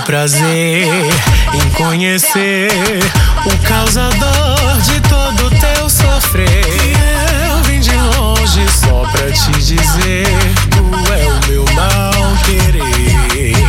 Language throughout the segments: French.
prazer em conhecer o causador de todo teu sofrer. Eu vim de longe só pra te dizer, tu é o meu mal querer.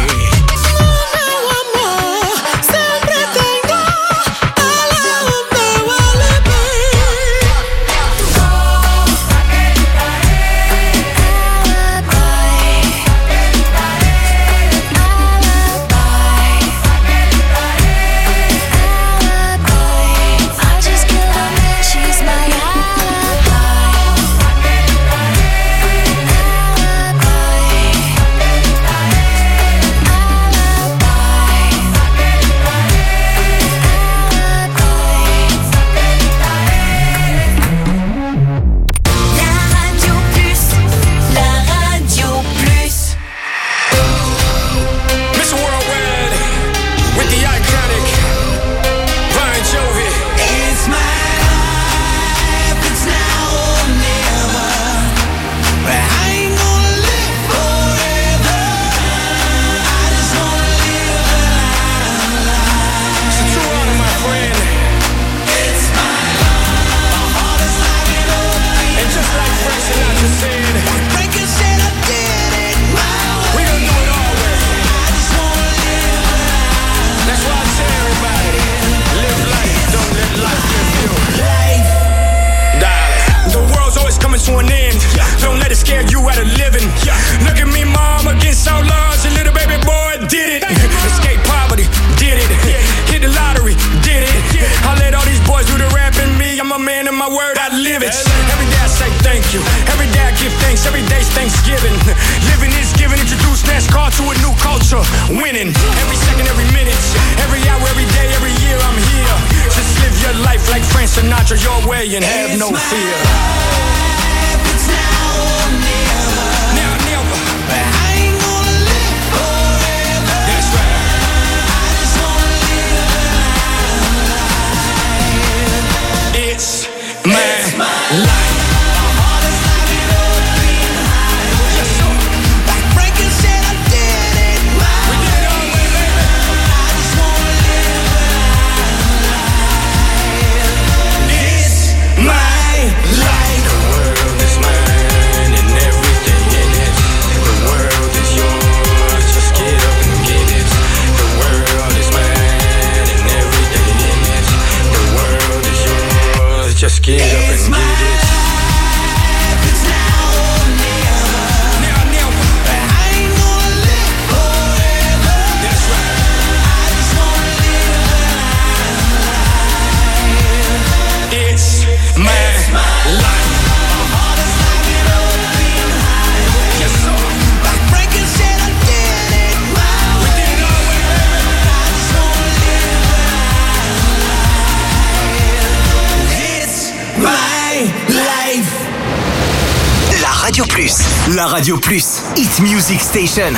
La Radio Plus, Hit Music Station.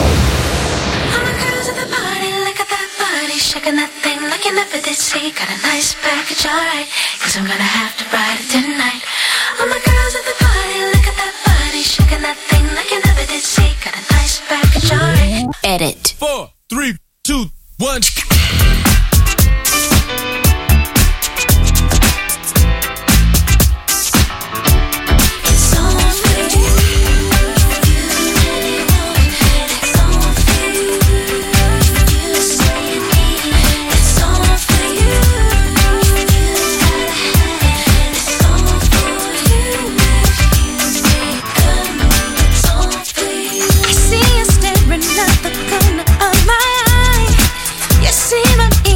Shaking that thing like you never did see. Got a nice package, alright, 'cause I'm gonna have to ride it tonight. All my girls at the party, look at that body. Shaking that thing like you never did see. Got a nice package, alright. Edit. 4, 3, 2, 1. See you staring at the corner of my eye. You seem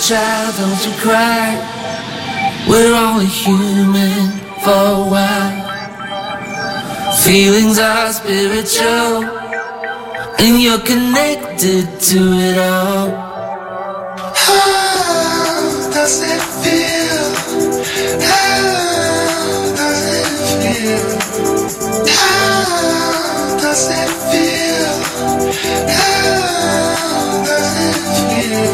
child, don't you cry. We're only human for a while. Feelings are spiritual, and you're connected to it all. How does it feel? How does it feel? How does it feel? How does it feel?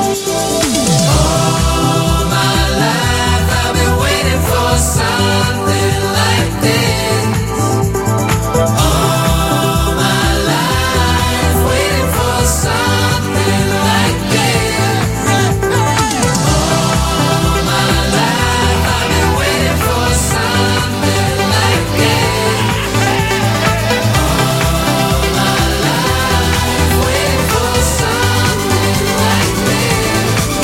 All my life I've been waiting for something like this. All my life waiting for something like this. All my life I've been waiting for something like this. All my life waiting for something like this.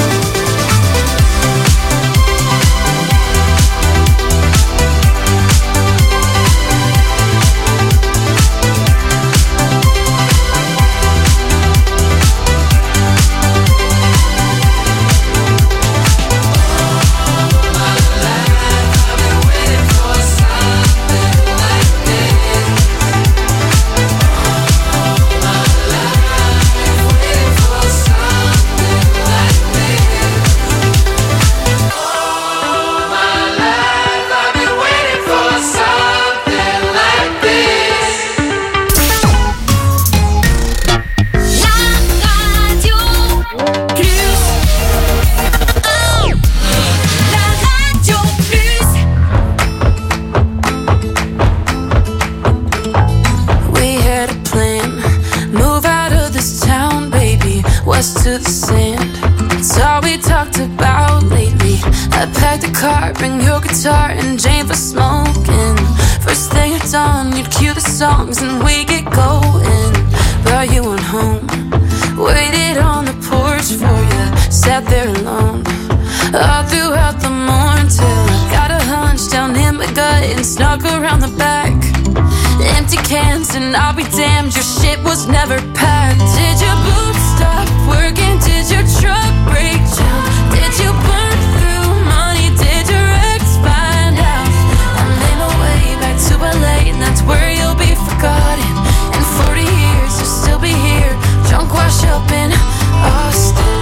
To the sand, it's all we talked about lately. I packed a car, bring your guitar and Jane for smoking. First thing at dawn, you'd cue the songs and we get going. Brought you on home, waited on the porch for you, sat there alone all throughout the morning till I got a hunch down in my gut and snuck around the back. Empty cans and I'll be damned, your shit was never packed. Did your boots stop working? Did your truck break down? Did you burn through money? Did your ex find out? I made my way back to LA and that's where you'll be forgotten. In 40 years you'll still be here, drunk wash up in Austin.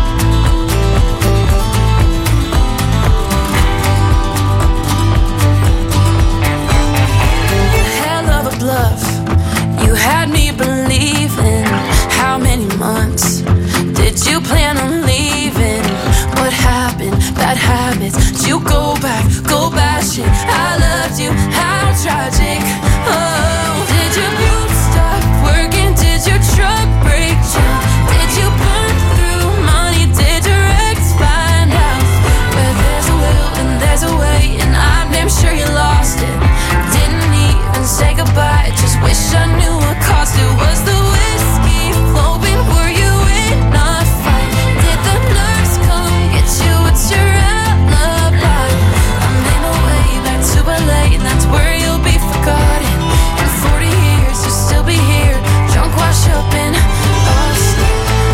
Bluff. You had me believing. How many months did you plan on leaving? What happened? Bad habits. Did you go bashing? I loved you. How tragic. Oh, did your boots stop working? Did your truck break down? Did you burn through money? Did your ex find out? Where there's a will and there's a way, and I'm damn sure you lost it. Say goodbye, just wish I knew what caused it. Was the whiskey flowing? Were you in a fight? Did the nurse come get you? What's your alibi? I made my way back to LA and that's where you'll be forgotten. In 40 years you'll still be here, drunk wash up in Austin.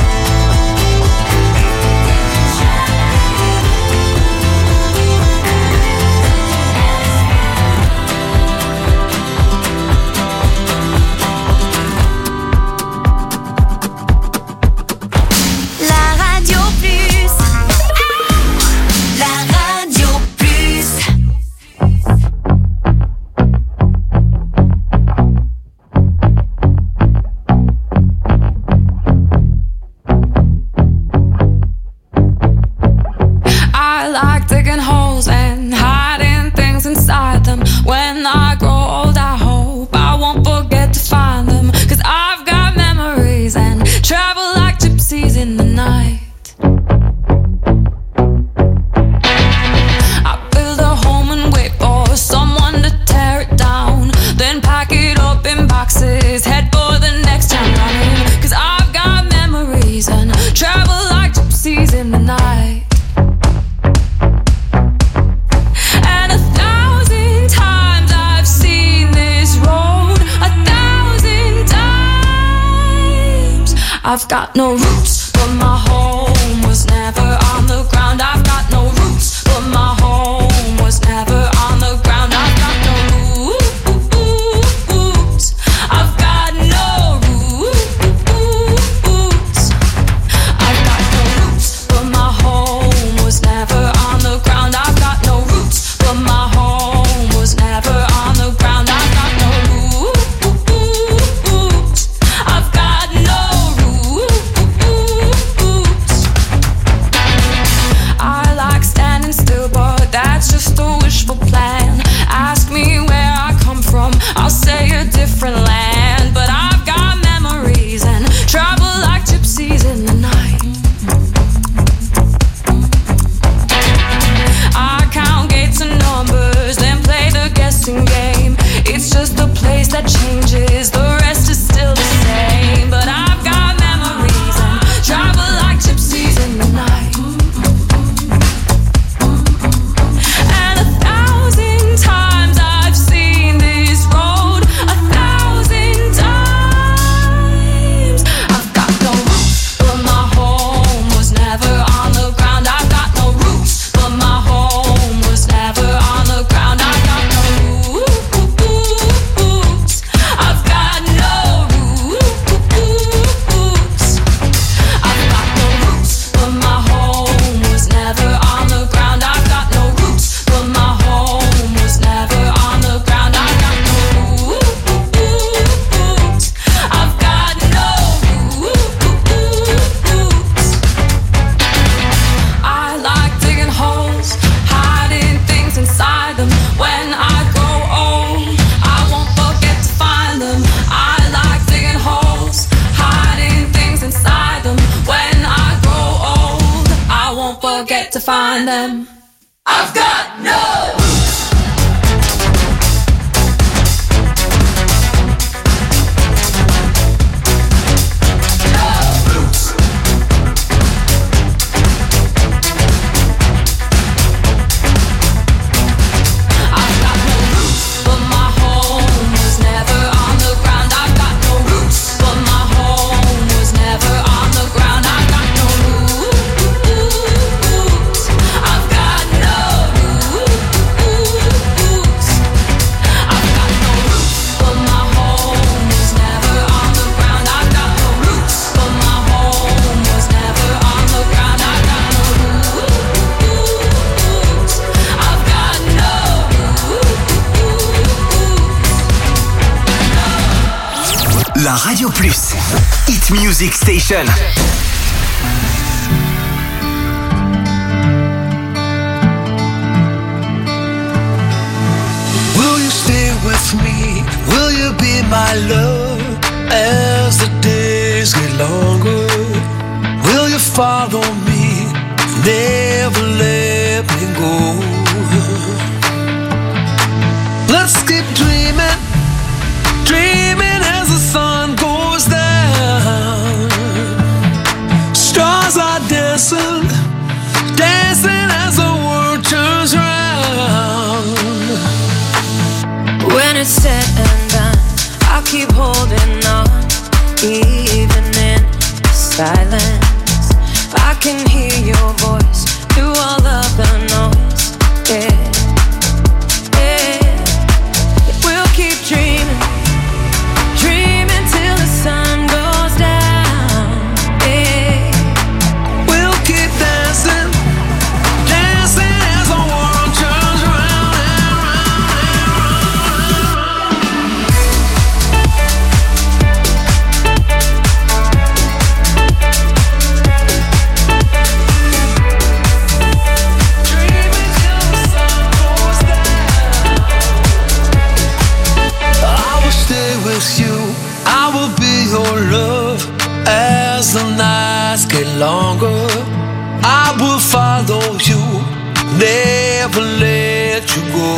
When I grow old, I hope I won't forget to find them. 'Cause I've got memories and travel like gypsies in the night. I build a home and wait for someone to tear it down, then pack it up in boxes, head for the next town running. 'Cause I've got memories and travel like gypsies in the night. I've got no roots, but my home was never on the forget to find them. I've got no La Radio Plus, Hit Music Station. Will you stay with me? Will you be my love as the days get longer? Will you follow me? Never let me go. Let's keep dreaming, dreaming as the sun goes down. Stars are dancing, dancing as the world turns round. When it's said and done, I'll keep holding on, even in silence. I can hear your voice through all of the noise. Yeah, yeah. We'll keep dreaming, dreaming till the sun goes down. Yeah, We'll keep dancing, dancing as the world turns round and round and round. Dreaming till the sun goes down. I will stay with you, I will be your love as the nights get longer. I will follow you, never let you go.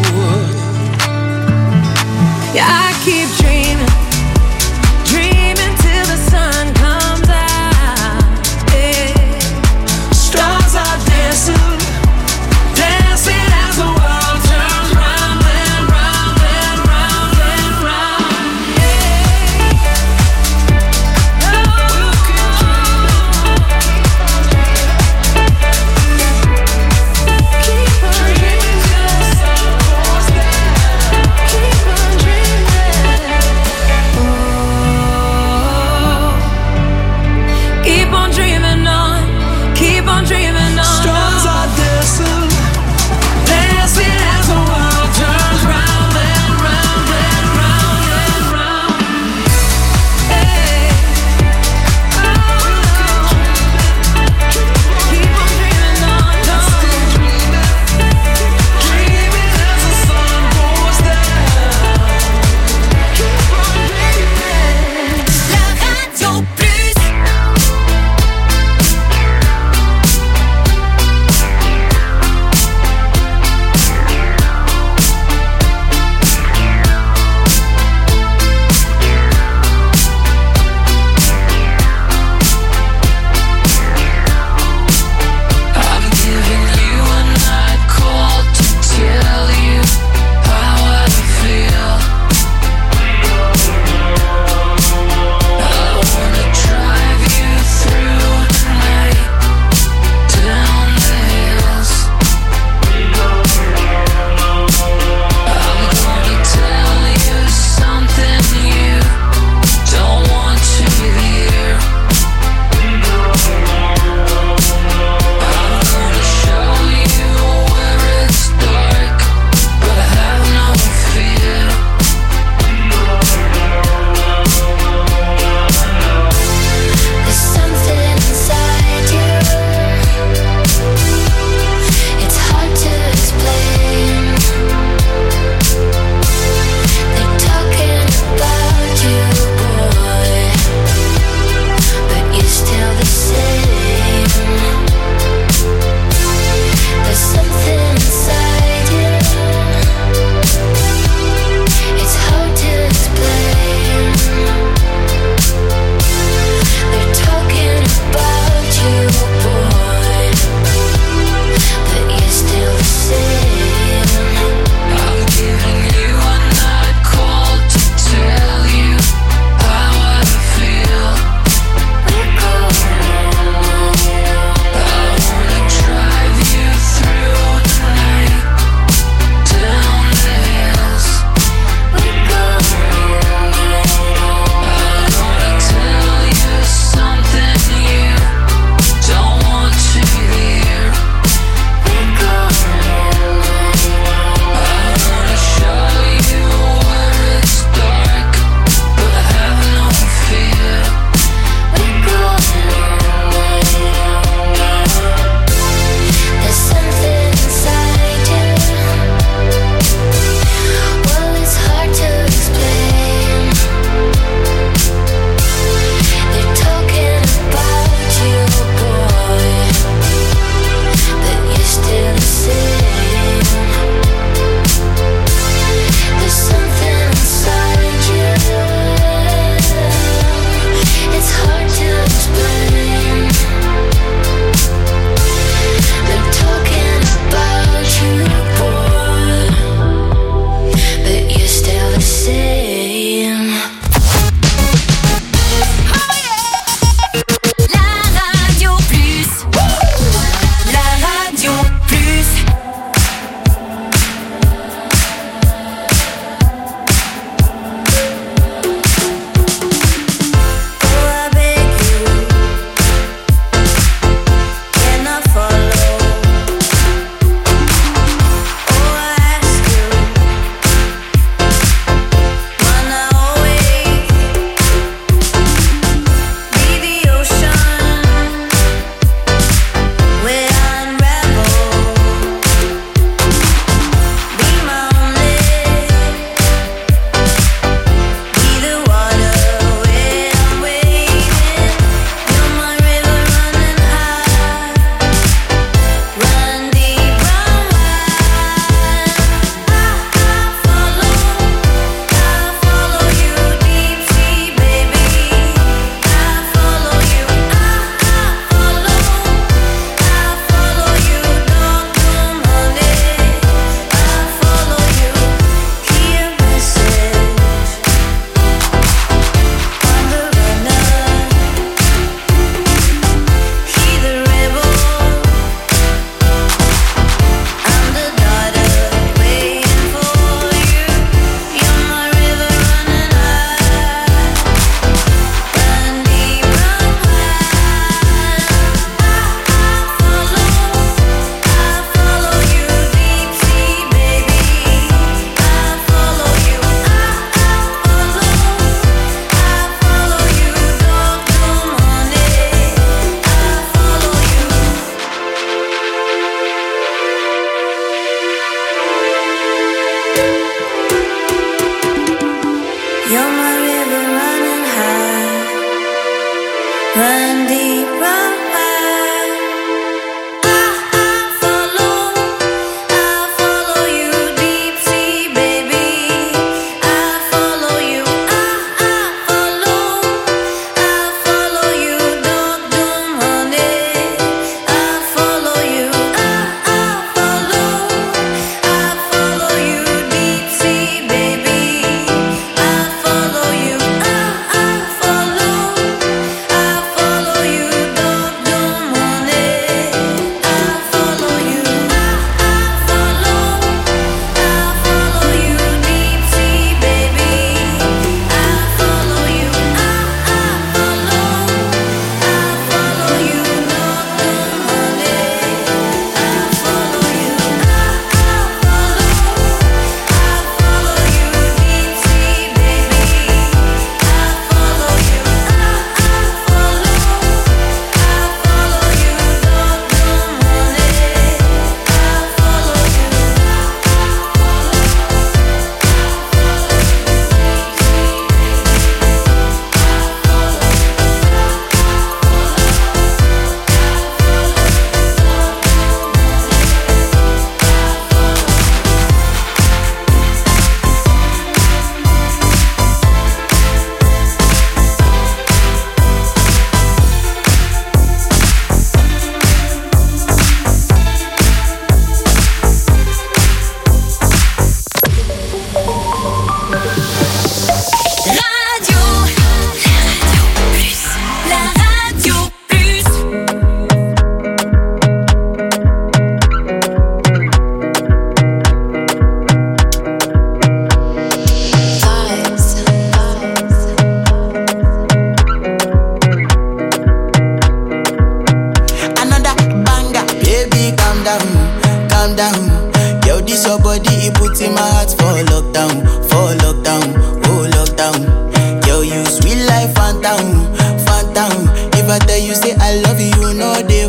yeah, I keep dreaming, dreaming till the sun comes out. Yeah. Stars are dancing, dancing as the world turns round and round and round and round. We'll keep dreaming till the sun goes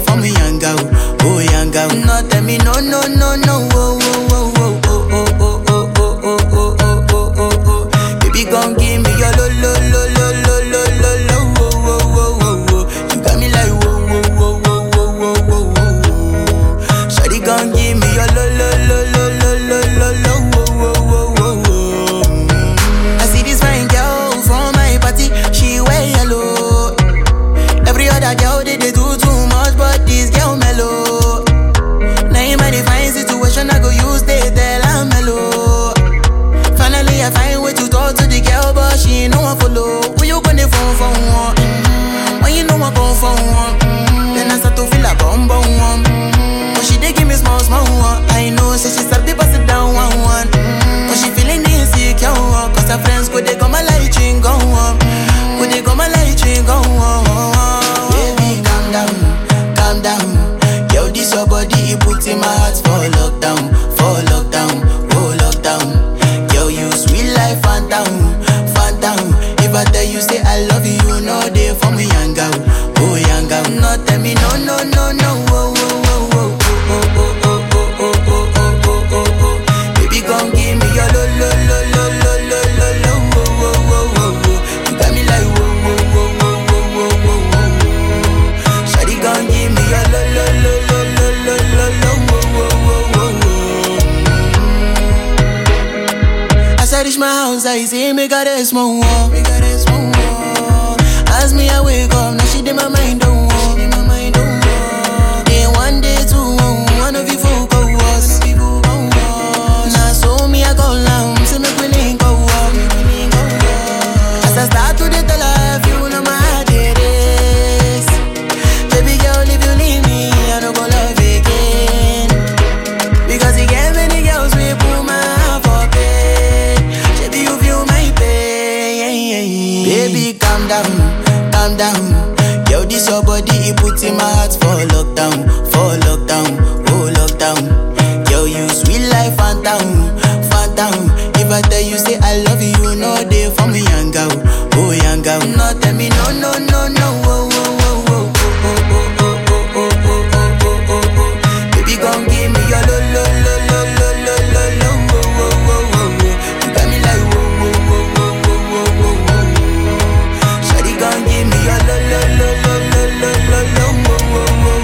for me, young girl. Oh, young girl. No, tell me no, no, no, no. Oh, oh, oh, oh, oh, oh, oh, oh, oh, oh, oh, oh, oh, oh, oh. Baby, gon' give me your lo, lo, lo, lo, lo, lo, lo, lo. Oh, oh, oh, oh, oh. You got me like whoa, whoa, whoa, whoa, whoa, whoa, whoa, whoa. Shawty gon' give me your lo, lo, lo, lo, lo, lo, lo, lo. Oh, oh, oh, oh, oh. I see this fine girl from my party, she wear yellow. Every other girl they do too much, but this girl mellow. Now in my divine situation, I go use they tell I'm mellow. Finally I find way to talk to the girl, but she ain't no one follow. Who you gonna phone for one? When you know I come for one, then I start to feel a bum bum one. But she dey give me small small one. I know, say she start to pass it down one one. But she feeling insecure, cause her friends go they come a light ring go on. Go they come a light ring go on. Baby, calm down, calm down. Yo, this your body, it puts in my heart for lockdown, oh lockdown. Yo, you sweet life, phantom, phantom. If I tell you say I love you, you know they for me, young girl, oh young girl. No, tell me no, no, no, no, oh, oh, oh, oh, oh, oh, oh, oh, oh, oh, oh, oh, oh. Baby, gon' give me your lo, lo, lo, lo, lo, lo, lo, lo, oh, oh, oh, oh, oh. You got me like whoa, whoa, whoa, whoa, whoa, whoa, whoa, whoa. Shawty gon' give me your lo, lo, lo, lo, lo, lo, lo, lo, oh, oh, oh, oh. As I reach my house, I see me got a small wall, me got a small wall. As me I wake up, now she did my mind don't walk, Day one, day two, one of you folk go us. Now so me I go down, say me we link go up. As I start to tell her, if you know my heart it is. Baby girl, if you leave me, I don't go love again. Because you get many girls we put my heart for bed. Baby, you feel my pain. Baby, calm down, calm down. Yo, this your body, it puts in my heart for lockdown, oh lockdown. Yo, you sweet life, phantom, phantom. If I tell you say I love you, you know they for me, young girl, oh young girl. No, tell me no, no, no, no, oh, oh, oh, oh, oh, oh, oh, oh, oh, oh, oh, oh, oh. Baby, gon' give me your lo, lo, lo, lo, lo, lo, lo, lo, oh, oh, oh, oh, oh. You got me like whoa, whoa, whoa, whoa, whoa, whoa, whoa, whoa. Shawty gon' give me your lo, lo, lo, lo, lo, lo, lo, lo, oh, oh, oh, oh, oh.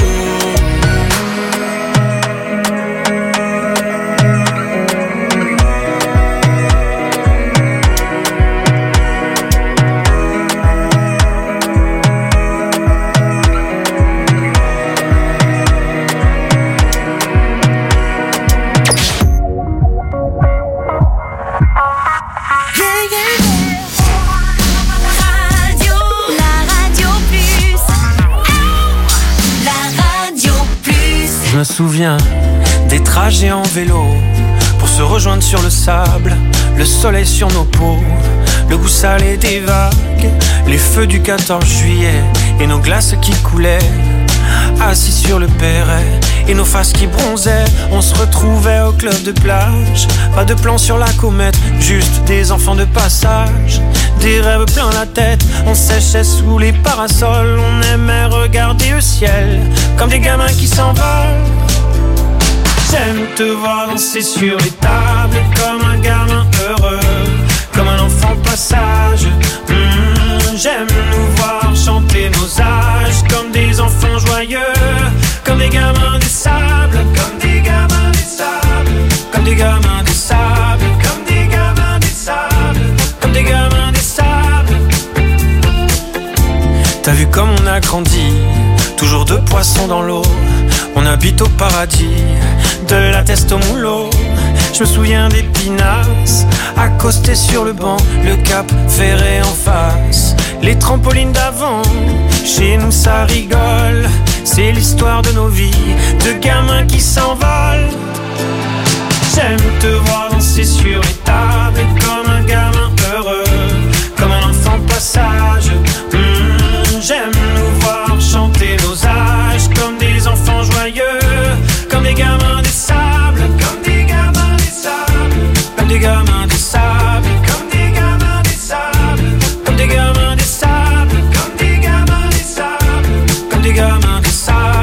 Je me souviens des trajets en vélo pour se rejoindre sur le sable, le soleil sur nos peaux, le goût salé des vagues, les feux du 14 juillet et nos glaces qui coulaient, assis sur le perret et nos faces qui bronzaient. On se retrouvait au club de plage, pas de plan sur la comète, juste des enfants de passage, des rêves plein la tête. On séchait sous les parasols, on aimait regarder le ciel comme des gamins qui s'envolent. J'aime te voir danser sur les tables comme un gamin heureux, comme un enfant passage. J'aime nous voir chanter nos âges comme des enfants joyeux, comme des gamins du sable, comme des gamins du sable, comme des gamins du sable, comme des gamins du sable, comme des gamins du sable. T'as vu comme on a grandi, toujours deux poissons dans l'eau. On habite au paradis, de la teste au moulot. Je me souviens des pinasses, accostés sur le banc, le cap ferré en face, les trampolines d'avant. Chez nous ça rigole, c'est l'histoire de nos vies, de gamins qui s'envolent. J'aime te voir danser sur les tables comme un gamin heureux, comme un enfant passage. J'aime nous voir chanter nos âges comme des enfants joyeux, comme des gamins du sable, comme des gamins du sable, comme des gamins du sable, comme des gamins du sable, comme des gamins du sable, comme des gamins du sable, comme des gamins du sable.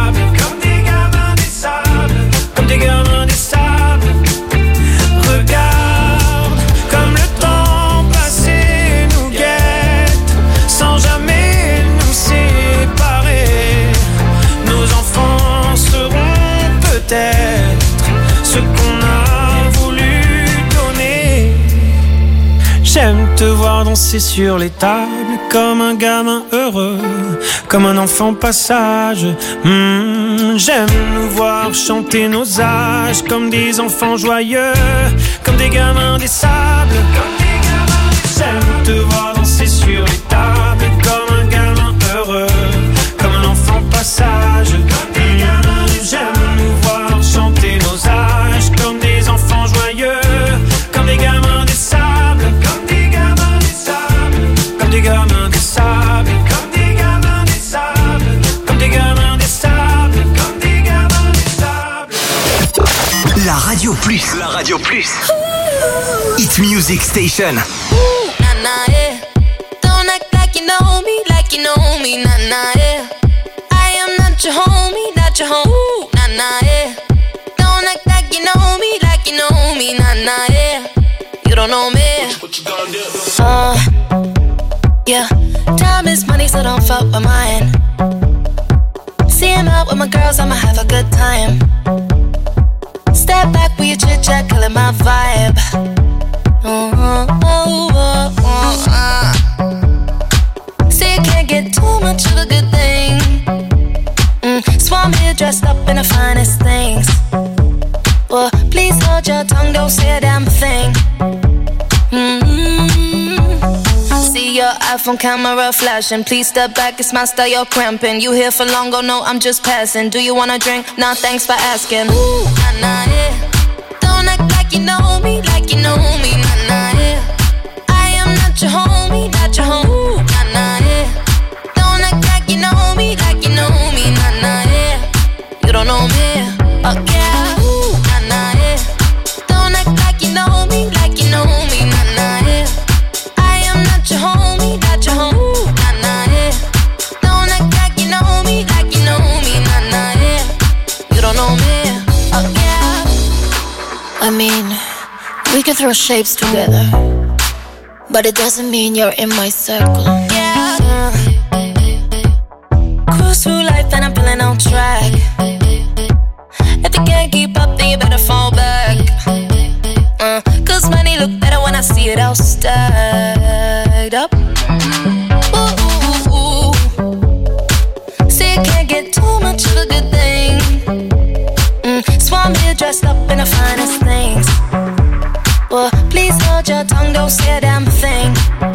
J'aime te voir danser sur les tables comme un gamin heureux, comme un enfant passage. J'aime nous voir chanter nos âges comme des enfants joyeux, comme des gamins des sables. J'aime te voir danser sur les tables comme un gamin heureux, comme un enfant passage. J'aime nous voir chanter nos âges comme des enfants joyeux, comme des gamins des sables, comme des gamins des sables, comme des gamins des sables, comme des gamins des sables, comme des gamins des sables, comme des gamins des sables. La Radio Plus. La Radio Plus. Hit Music Station. Nah, yeah. Don't act like you know me, nah, nah, yeah. I am not your homie, not your home, nah, nah, yeah. Don't act like you know me, nah, nah, yeah. You don't know me. What you gonna do? Yeah. Time is money, so don't fuck with mine. See him out with my girls, I'ma have a good time. Step back with your chit chat, killing my vibe. See, you can't get too much of a good thing. So I'm here dressed up in the finest things. Well, please hold your tongue, don't say a damn thing. See your iPhone camera flashing. Please step back, it's my style, you're cramping. You here for long, oh no, I'm just passing. Do you wanna drink? Nah, thanks for asking. Nah, nah, yeah. Don't act like you know me, nah, nah, yeah. I am not your homie, not your home, nah, nah, yeah. Don't act like you know me, nah, nah, yeah. You don't know me, oh yeah, nah, nah, yeah. Don't act like you know me, nah, nah, yeah. I am not your homie, not your home, nah, nah, yeah. Don't act like you know me, nah, nah, yeah. You don't know me, oh yeah. I mean, we can throw shapes together, but it doesn't mean you're in my circle. Yeah. Cruise through life and I'm feeling on track. If you can't keep up, then you better fall back. Cause money look better when I see it all stacked up. Ooh. See, you can't get too much of a good thing. So I'm here dressed up in the finest things. Well, please hold your tongue, don't say a damn thing.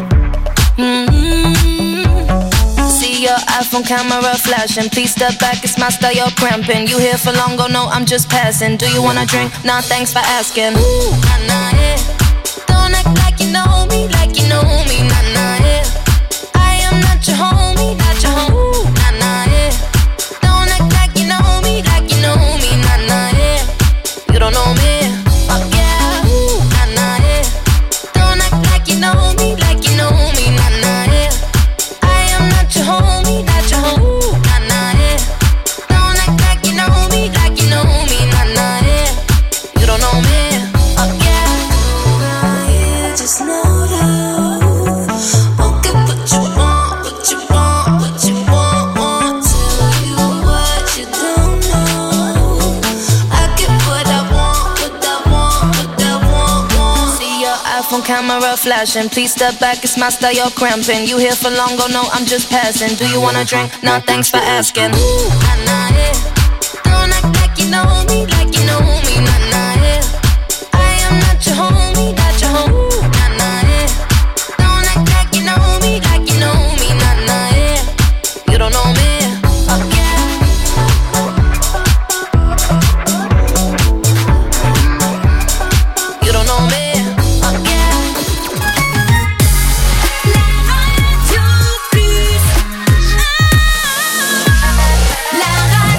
See your iPhone camera flashing. Please step back, it's my style, you're cramping. You here for long, oh no, I'm just passing. Do you wanna drink? Nah, thanks for asking. Nah, nah, yeah. Don't act like you know me, nah, nah, yeah. I am not your homie, not your home, nah, nah, yeah. Don't act like you know me, nah, nah, yeah. You don't know me, oh yeah, nah, nah, yeah. Don't act like you know me, nah, nah, yeah. I am not your homie, not your home, nah, nah, yeah. Don't act like you know me, nah, nah, yeah. You don't know me, oh yeah. Now you just know that. Okay, what you want, what you want, what you want. Tell you what you don't know. I get what I want, what I want, what I want. See your iPhone camera flashing. Please step back, it's my style, you're cramping. You here for long, oh no, I'm just passing. Do you wanna drink? Nah, thanks for asking. Nah, nah, yeah. Don't act like you know me, nah, nah, yeah. I am not your homie, not your home, nah, nah, yeah. Don't act like you know me, nah, nah, yeah. You don't know me, oh yeah. You don't know me, oh yeah. La radio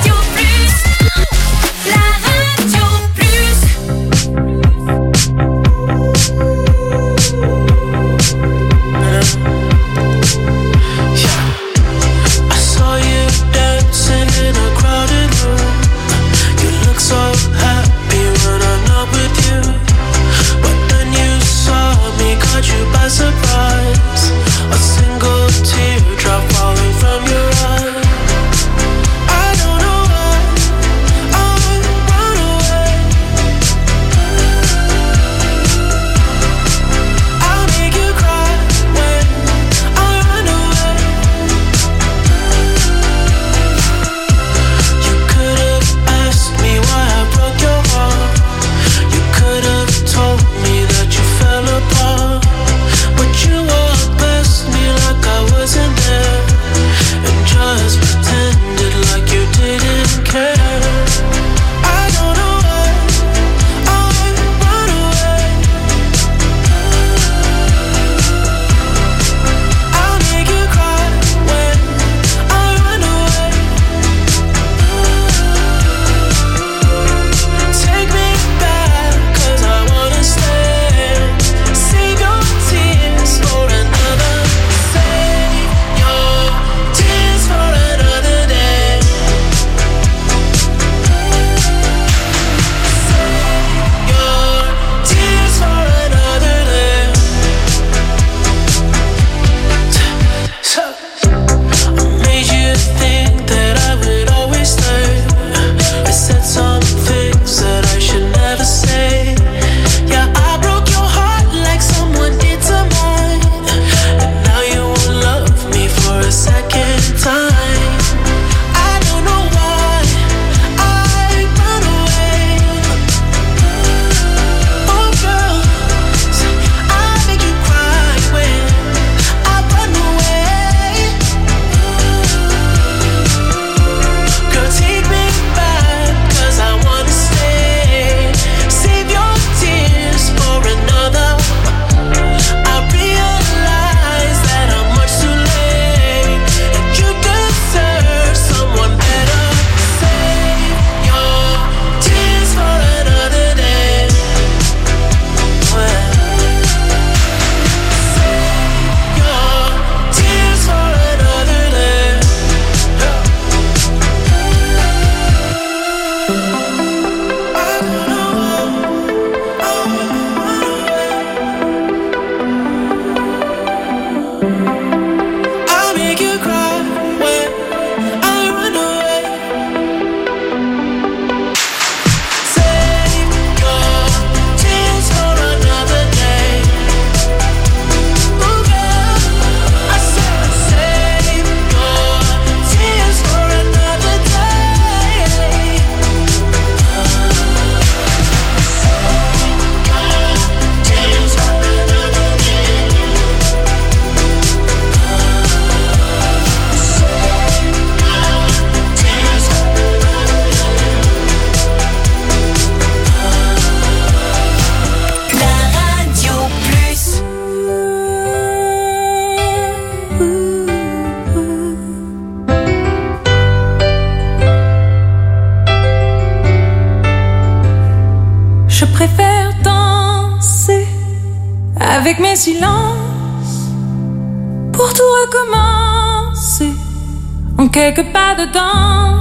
Je préfère danser avec mes silences pour tout recommencer en quelques pas dedans.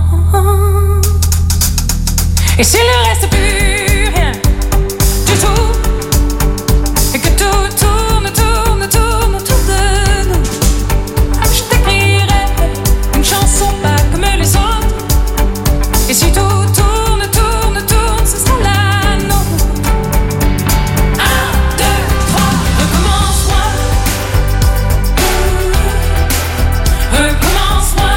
Et s'il ne reste plus rien du tout, et que tout tourne, tourne, tourne autour de nous, je t'écrirai une chanson pas comme les autres. Et si tout tourne, tourne, tourne, ce sera la nôtre. 1, 2, 3, recommence-moi. Recommence-moi.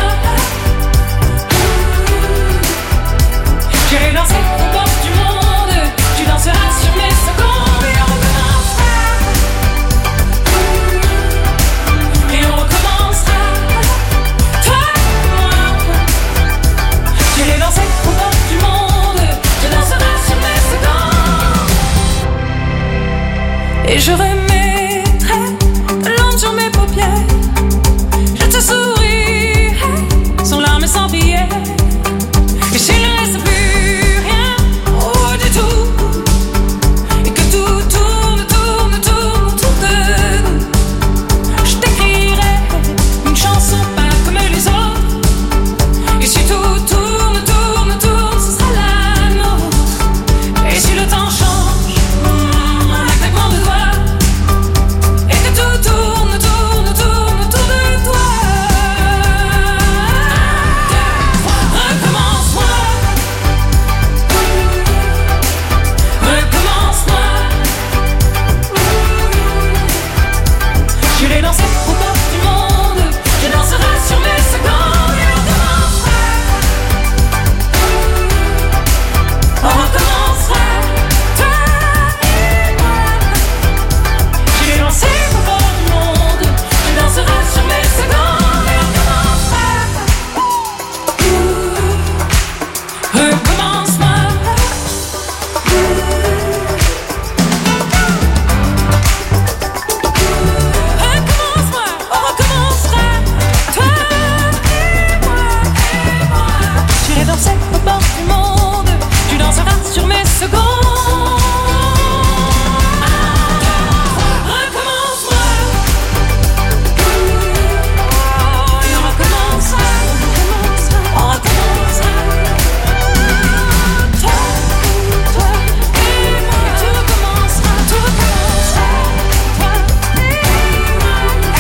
J'irai danser aux portes du monde. Tu danseras sur mes secondes. Et on recommencera. Et on recommencera. Toi et moi. J'irai danser aux portes du monde. Tu danseras sur mes secondes. Et je remettrai de l'ombre sur mes paupières. Je te sourirai sans larmes et sans prières. Et s'il ne reste plus rien, oh du tout, et que tout tourne, tourne, tourne autour de nous, je t'écrirai une chanson pas comme les autres. Et si tout tourne, tourne, tourne, ce sera la nôtre. Et si le temps change, un claquement de doigts, et que tout tourne, tourne, tourne autour de toi. Recommence-moi. Recommence-moi. J'irai danser aux portes du monde. Tu danseras sur mes secondes. Et on recommencera. On recommencera. Toi et moi. J'irai danser aux portes du monde. Tu danseras sur mes secondes. Et on recommencera. Recommence-moi. Recommence-moi, on recommencera. Toi et moi. J'irai danser aux portes du monde. Tu danseras sur mes secondes. Recommence-moi. Et on recommencera. On recommencera. Toi et moi. Tu recommenceras. Tu recommenceras. Toi et moi.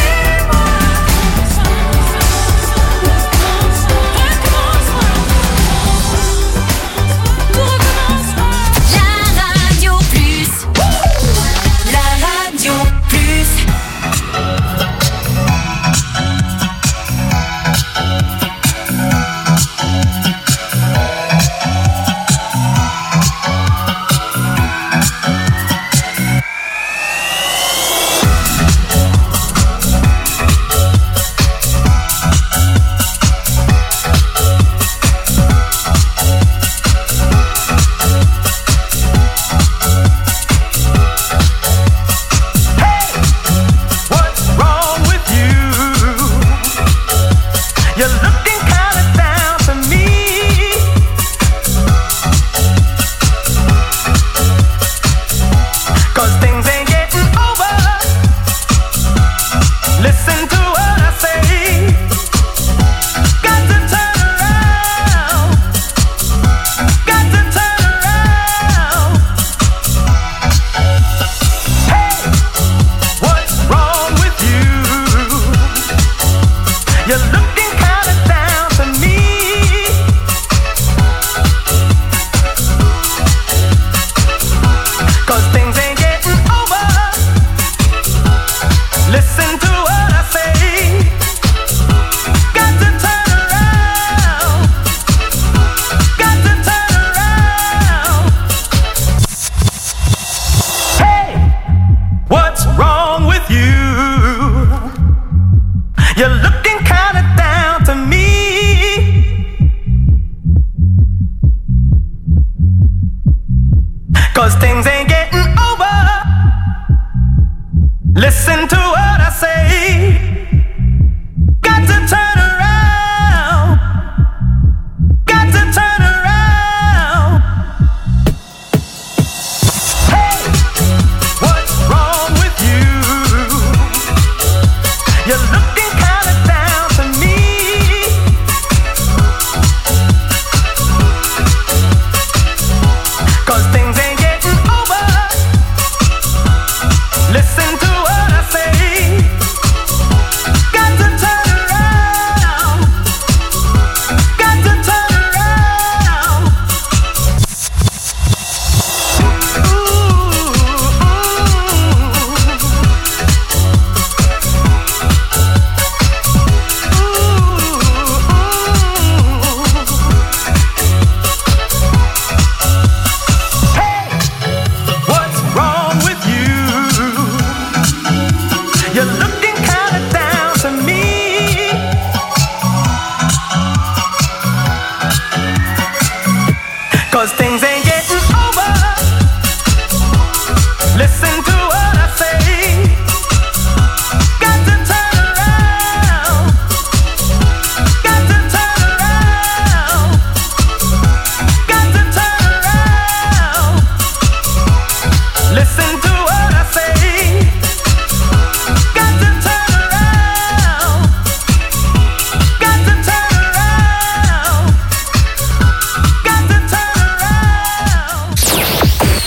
La Radio Plus. La Radio Plus. What's wrong with you? You're looking kinda down to me. 'Cause things ain't getting over. Listen to what I say. Got to turn around. Got to turn around. Hey, what's wrong with you? You're looking kinda down to me. 'Cause things ain't getting over. Listen to what I say. Got to turn around. Got to turn around. Hey, what's wrong with you? You're looking kinda down to me. 'Cause things ain't getting over. Listen to what I say. Got to turn around. Got to turn around.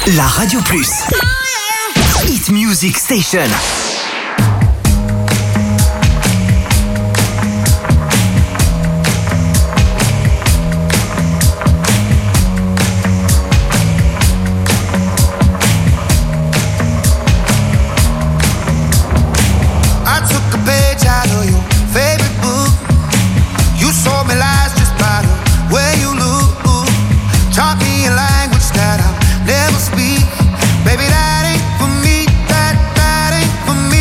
La Radio Plus. Hit Music Station. Never speak, baby, that ain't for me, that ain't for me.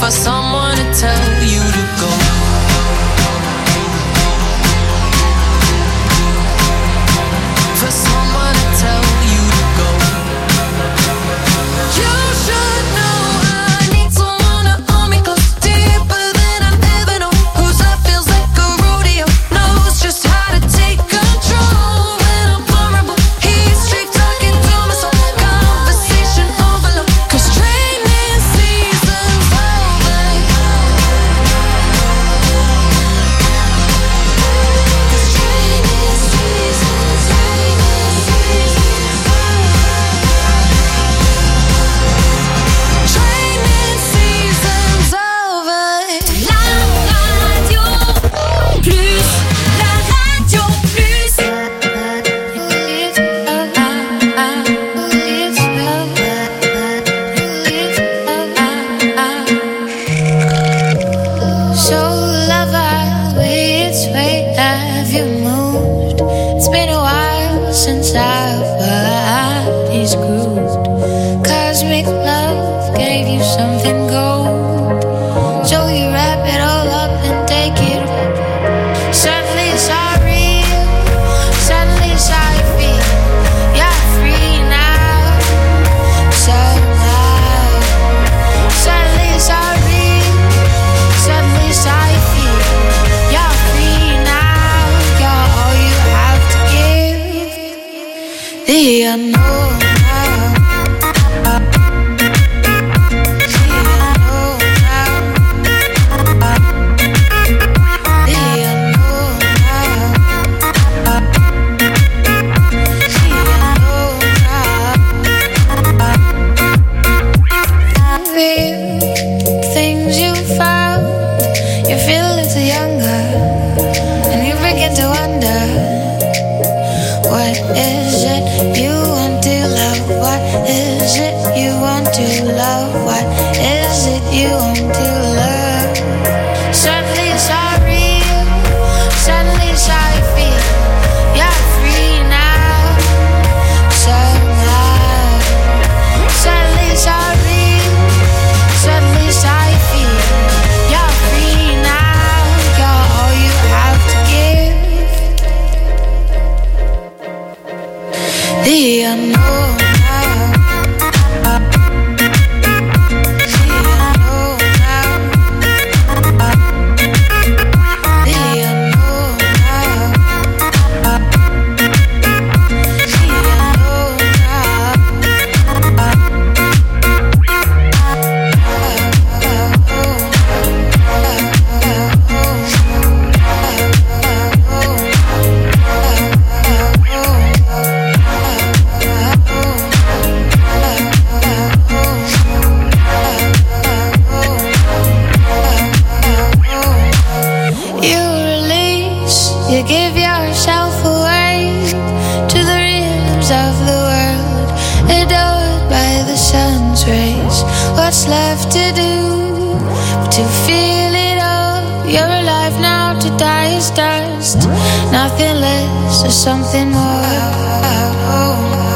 for someone to tell you to go. For someone to tell you to go. You should know I need someone to hold me close, deeper than I've ever known. Whose love feels like a rodeo, knows just how to take control when I'm vulnerable. He's straight talking to my soul, conversation overload. 'Cause training season's over. 'Cause training season's over. La radio plus, la radio plus. So lover, which way have you moved? It's been a while since our bodies grooved. Cosmic love gave you something gold, so you wrap it all up and take it. Suddenly it's all real, suddenly it's how you feel. You're free now, so loud. Suddenly it's all real, suddenly it's how you feel. You're free now, you're all you have to give. The unknown now. Things you found, you feel a little younger, and you begin to wonder, what is it you want to love? What is it you want to love? What is it you want to love? Suddenly it's all real, suddenly it's how you feel. You're free now, so loud. Suddenly it's all real, suddenly it's how you feel. You're free now, you're all you have to give. The unknown now. The unknown now. The unknown now. The unknown You release, you give yourself away to the rims of the world, adored by the sun's rays. What's left to do but to feel it all? You're alive now, to die is dust. Nothing less or something more.